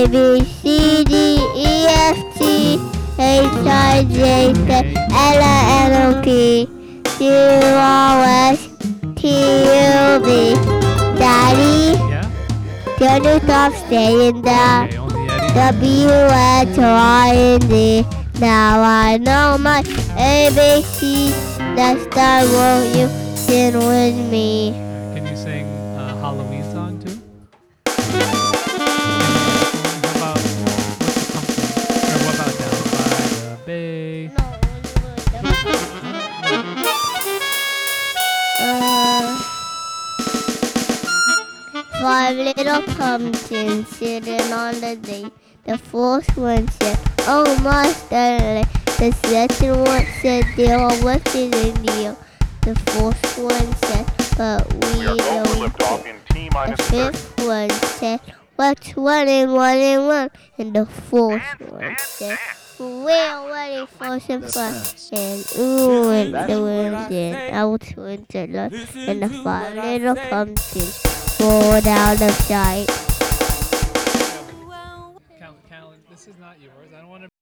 A B C D E F G H I J K L M N O P Q R S T U V. Daddy, Yeah? can you stop saying that? Okay, only Eddie. W H Y N D. Now I know my ABC. Next time won't you sing with me? Can you sing a Halloween song too? How about what's the pumpkin? Or what about down by the bay? Five little pumpkins sitting on the day. The fourth one said, "Oh, Master." The second one said, "They are working in the air." The fourth one said, "But we We are going to don't lift off care." in T The minus 30. fifth one said, "What's 1 and 1 and 1?" And the fourth one said, "We're waiting for some fun." And ooh, and the wind and out went the light, and the five little pumpkins rolled out of sight. Callan, this is not yours. I don't want to